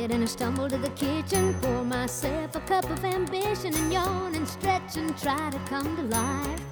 and I stumble to the kitchen, pour myself a cup of ambition and yawn and stretch and try to come to life.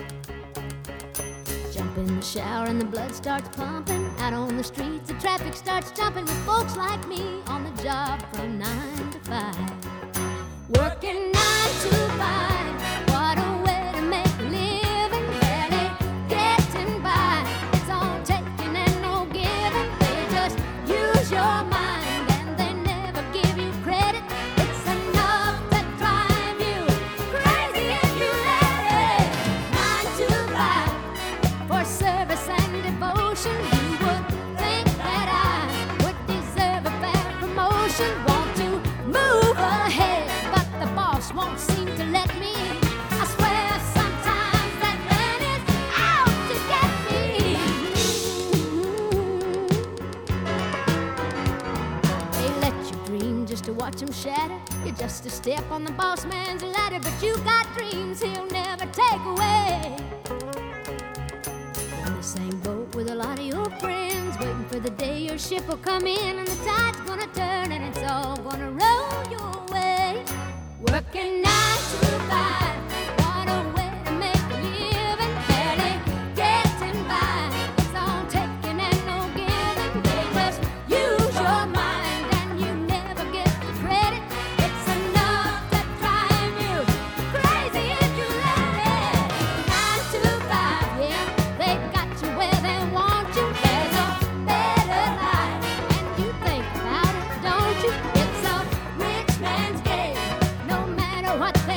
Jump in the shower and the blood starts pumping. Out on the streets, the traffic starts jumping with folks like me on the job from 9 to 5. Working 9 to 5, what a way to make a living. Barely getting by, it's all taking and no giving. They just use your mind and they never give you credit. It's enough to drive you crazy if you let it. 9 to 5, for service and devotion. You would think that I would deserve a fair promotion. Want to move ahead, but the boss won't seem to let me. I swear sometimes that man is out to get me. They let you dream just to watch him shatter. You're just a step on the boss man's ladder, but you got dreams he'll never take away. In the same boat with a lot of your friends, waiting for the day your ship will come in and the tide's gonna turn and it's all gonna roll your way. Working 9 to 5, what a way to make a living. Barely getting by, it's all taking and no giving. They just use your mind and you never get the credit. It's enough to drive you crazy if you let it. 9 to 5, yeah, they got you where they want you. There's a better life, and you think about it, don't you? It's a rich man's game, no matter what they